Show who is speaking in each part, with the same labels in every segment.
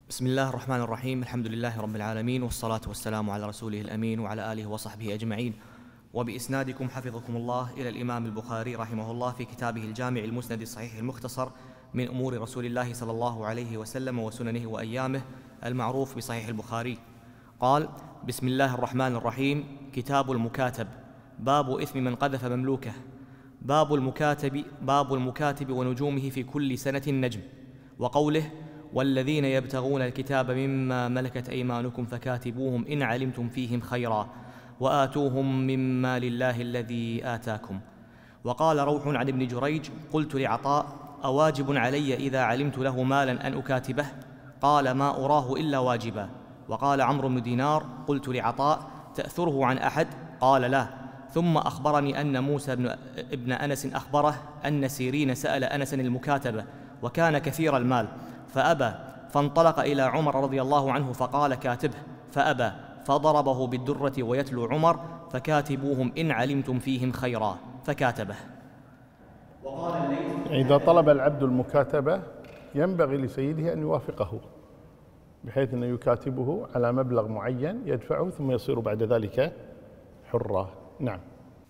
Speaker 1: بسم الله الرحمن الرحيم. الحمد لله رب العالمين، والصلاة والسلام على رسوله الأمين وعلى آله وصحبه أجمعين. وبإسنادكم حفظكم الله إلى الإمام البخاري رحمه الله في كتابه الجامع المسند الصحيح المختصر من أمور رسول الله صلى الله عليه وسلم وسننه وأيامه المعروف بصحيح البخاري. قال: بسم الله الرحمن الرحيم. كتاب المكاتب. باب إثم من قذف مملوكه. باب المكاتب ونجومه في كل سنة نجم. وقوله: والذين يبتغون الكتاب مما ملكت أيمانكم فكاتبوهم إن علمتم فيهم خيرا وآتوهم مما لله الذي آتاكم. وقال روح عن ابن جريج: قلت لعطاء: أواجب علي إذا علمت له مالا أن أكاتبه؟ قال: ما أراه إلا واجبا. وقال عمرو بن دينار: قلت لعطاء: تأثره عن أحد؟ قال: لا. ثم أخبرني أن موسى ابن أنس أخبره أن سيرين سأل أنسا المكاتبة وكان كثير المال فأبى، فانطلق إلى عمر رضي الله عنه فقال: كاتبه، فأبى، فضربه بالدرة ويتلو عمر: فكاتبوهم إن علمتم فيهم خيرا، فكاتبه.
Speaker 2: إذا طلب العبد المكاتبة ينبغي لسيده أن يوافقه، بحيث أنه يكاتبه على مبلغ معين يدفعه ثم يصير بعد ذلك حرا. نعم.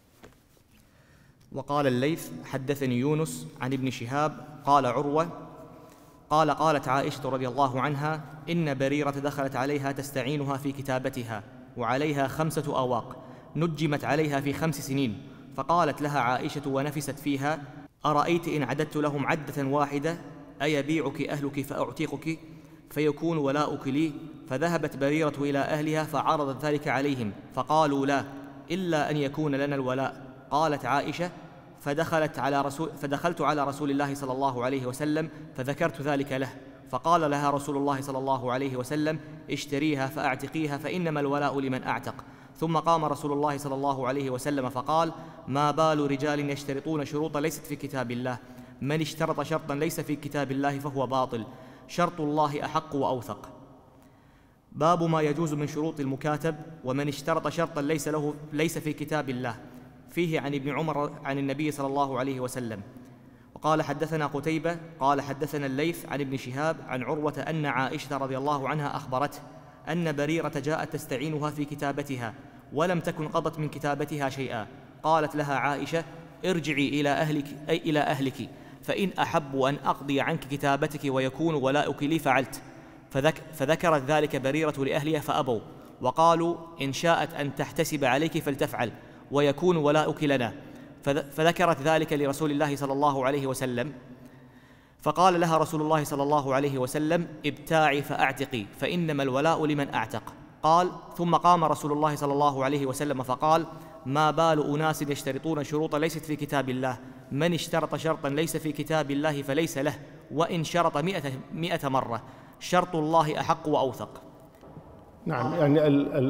Speaker 1: وقال الليث: حدثني يونس عن ابن شهاب قال عروة قالت عائشة رضي الله عنها: إن بريرة دخلت عليها تستعينها في كتابتها وعليها 5 أواق نجمت عليها في 5 سنين، فقالت لها عائشة ونفست فيها: أرأيت إن عددت لهم عدة واحدة أيبيعك أهلك فأعتقك فيكون ولاؤك لي؟ فذهبت بريرة إلى أهلها فعرضت ذلك عليهم فقالوا: لا، إلا أن يكون لنا الولاء. قالت عائشة: فدخلت على رسول الله صلى الله عليه وسلم فذكرت ذلك له، فقال لها رسول الله صلى الله عليه وسلم: اشتريها فأعتقيها فإنما الولاء لمن أعتق. ثم قام رسول الله صلى الله عليه وسلم فقال: ما بال رجال يشترطون شروطا ليست في كتاب الله؟ من اشترط شرطا ليس في كتاب الله فهو باطل، شرط الله أحق وأوثق. باب ما يجوز من شروط المكاتب ومن اشترط شرطا ليس في كتاب الله. فيه عن ابن عمر عن النبي صلى الله عليه وسلم. وقال: حدثنا قتيبة قال: حدثنا الليث عن ابن شهاب عن عروة أن عائشة رضي الله عنها أخبرته أن بريرة جاءت تستعينها في كتابتها ولم تكن قضت من كتابتها شيئا. قالت لها عائشة: ارجعي إلى أهلك فإن أحب أن أقضي عنك كتابتك ويكون ولاؤك لي فعلت. فذكرت ذلك بريرة لأهلها فأبوا، وقالوا: إن شاءت أن تحتسب عليك فلتفعل ويكون ولاؤك لنا. فذكرت ذلك لرسول الله صلى الله عليه وسلم، فقال لها رسول الله صلى الله عليه وسلم: ابتاعي فأعتقي فإنما الولاء لمن أعتق. قال: ثم قام رسول الله صلى الله عليه وسلم فقال: ما بال أناس يشترطون شروطا ليست في كتاب الله؟ من اشترط شرطا ليس في كتاب الله فليس له، وإن شرط 100 مرة، شرط الله أحق وأوثق.
Speaker 2: نعم. يعني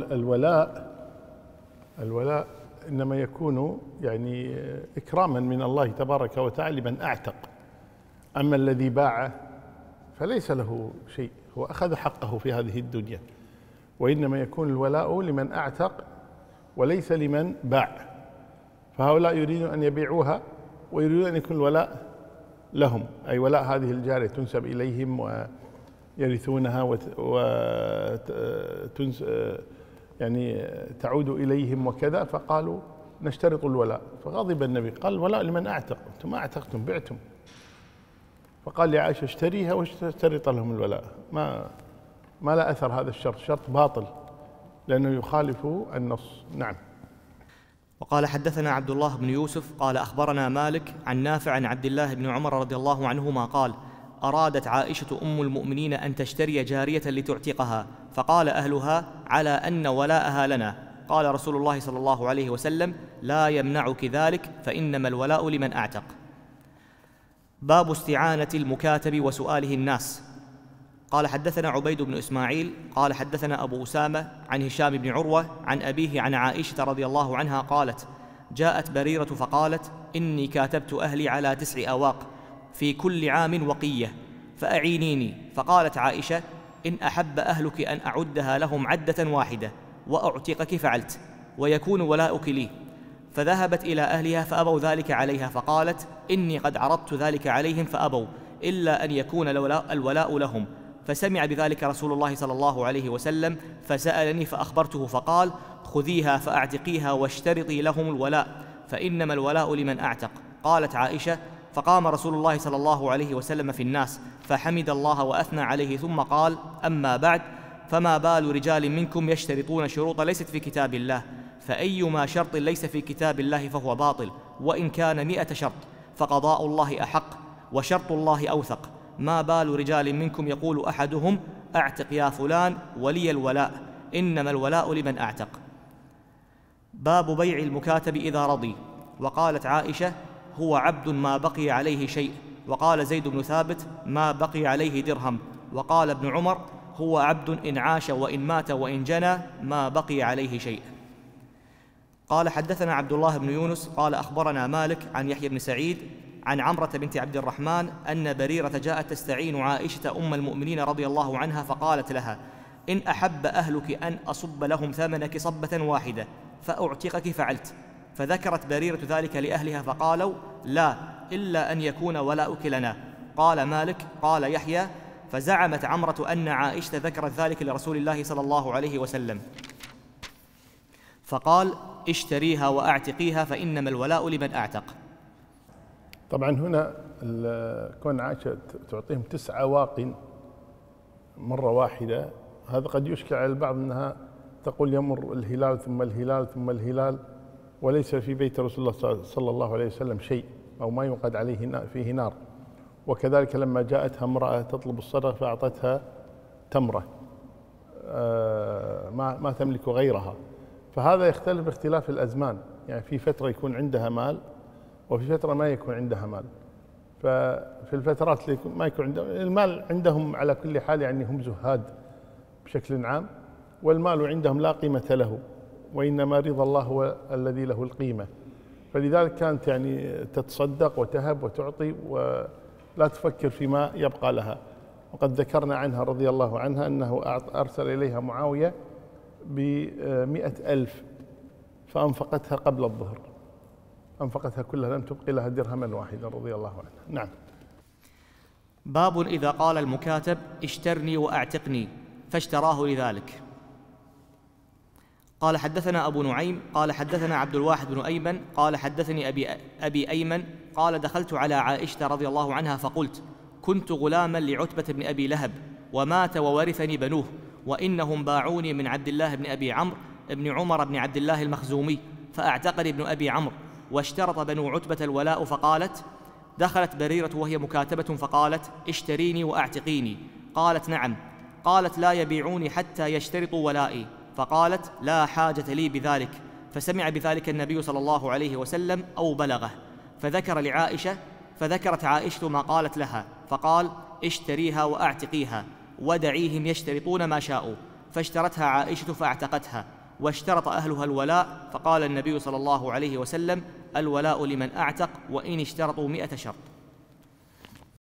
Speaker 2: الولاء إنما يكون يعني إكراما من الله تبارك وتعالى لمن أعتق. أما الذي باع فليس له شيء، هو أخذ حقه في هذه الدنيا، وإنما يكون الولاء لمن أعتق وليس لمن باع. فهؤلاء يريدون أن يبيعوها ويريدون أن يكون الولاء لهم، أي ولاء هذه الجارية تنسب إليهم ويرثونها يعني تعود إليهم وكذا. فقالوا: نشترط الولاء. فغضب النبي قال: الولاء لمن أعتق، أنتم ما أعتقتم، بعتم. فقال لعائشة: اشتريها واشترط لهم الولاء. ما لا أثر هذا الشرط، شرط باطل لأنه يخالف النص. نعم.
Speaker 1: وقال: حدثنا عبد الله بن يوسف قال: أخبرنا مالك عن نافع عن عبد الله بن عمر رضي الله عنهما قال: أرادت عائشة أم المؤمنين أن تشتري جارية لتعتقها، فقال أهلها: على أن ولاءها لنا. قال رسول الله صلى الله عليه وسلم: لا يمنعك ذلك، فإنما الولاء لمن أعتق. باب استعانة المكاتب وسؤاله الناس. قال: حدثنا عبيد بن إسماعيل قال: حدثنا أبو أسامة عن هشام بن عروة عن أبيه عن عائشة رضي الله عنها قالت: جاءت بريرة فقالت: إني كاتبت أهلي على 9 أواق في كل عام وقية فأعينيني. فقالت عائشة: إن أحب أهلك أن أعدها لهم عدة واحدة وأعتقك فعلت ويكون ولاؤك لي. فذهبت إلى أهلها فأبوا ذلك عليها، فقالت: إني قد عرضت ذلك عليهم فأبوا، إلا أن يكون الولاء لهم. فسمع بذلك رسول الله صلى الله عليه وسلم فسألني فأخبرته فقال: خذيها فأعتقيها واشترطي لهم الولاء، فإنما الولاء لمن أعتق. قالت عائشة: فقام رسول الله صلى الله عليه وسلم في الناس فحمد الله وأثنى عليه ثم قال: أما بعد، فما بال رجال منكم يشترطون شروط ليست في كتاب الله، فأيما شرط ليس في كتاب الله فهو باطل، وإن كان 100 شرط، فقضاء الله أحق وشرط الله أوثق. ما بال رجال منكم يقول أحدهم: أعتق يا فلان ولي الولاء، إنما الولاء لمن أعتق. باب بيع المكاتب إذا رضي. وقالت عائشة: هو عبد ما بقي عليه شيء. وقال زيد بن ثابت: ما بقي عليه درهم. وقال ابن عمر: هو عبد إن عاش وإن مات وإن جنى ما بقي عليه شيء. قال: حدثنا عبد الله بن يونس قال: أخبرنا مالك عن يحيى بن سعيد عن عمرة بنت عبد الرحمن أن بريرة جاءت تستعين عائشة أم المؤمنين رضي الله عنها، فقالت لها: إن أحب أهلك أن أصب لهم ثمنك صبة واحدة فأعتقك فعلت. فذكرت بريرة ذلك لأهلها فقالوا: لا، إلا أن يكون ولاؤك لنا. قال مالك: قال يحيى: فزعمت عمرة أن عائشة ذكرت ذلك لرسول الله صلى الله عليه وسلم، فقال: اشتريها وأعتقيها، فإنما الولاء لمن أعتق.
Speaker 2: طبعا هنا كون عائشة تعطيهم 9 واق مرة واحدة، هذا قد يشكل على البعض أنها تقول يمر الهلال ثم الهلال ثم الهلال، وليس في بيت رسول الله صلى الله عليه وسلم شيء، أو ما يوقد عليه فيه نار. وكذلك لما جاءتها امرأة تطلب الصدقة فأعطتها تمرة ما تملك غيرها. فهذا يختلف باختلاف الأزمان، يعني في فترة يكون عندها مال وفي فترة ما يكون عندها مال. ففي الفترات اللي ما يكون عندهم المال عندهم على كل حال، يعني هم زهاد بشكل عام، والمال عندهم لا قيمة له، وإنما رضا الله هو الذي له القيمة. فلذلك كانت يعني تتصدق وتهب وتعطي ولا تفكر فيما يبقى لها. وقد ذكرنا عنها رضي الله عنها أنه أرسل إليها معاوية ب100,000 فأنفقتها قبل الظهر، أنفقتها كلها، لم تبقي لها درهما واحدا رضي الله عنها. نعم.
Speaker 1: باب إذا قال المكاتب: اشترني وأعتقني، فاشتراه لذلك. قال: حدثنا أبو نعيم قال: حدثنا عبد الواحد بن أيمن قال: حدثني أبي أيمن قال: دخلت على عائشة رضي الله عنها فقلت: كنت غلاما لعتبة بن أبي لهب ومات وورثني بنوه، وإنهم باعوني من عبد الله بن أبي عمرو بن عمر بن عبد الله المخزومي، فأعتقني ابن أبي عمرو، واشترط بنو عتبة الولاء. فقالت: دخلت بريرة وهي مكاتبة فقالت: اشتريني وأعتقيني. قالت: نعم. قالت: لا يبيعوني حتى يشترطوا ولائي. فقالت: لا حاجة لي بذلك. فسمع بذلك النبي صلى الله عليه وسلم أو بلغه، فذكر لعائشة، فذكرت عائشة ما قالت لها، فقال: اشتريها وأعتقيها ودعيهم يشترطون ما شاءوا. فاشترتها عائشة فاعتقتها، واشترط أهلها الولاء. فقال النبي صلى الله عليه وسلم: الولاء لمن أعتق، وإن اشترطوا 100 شرط.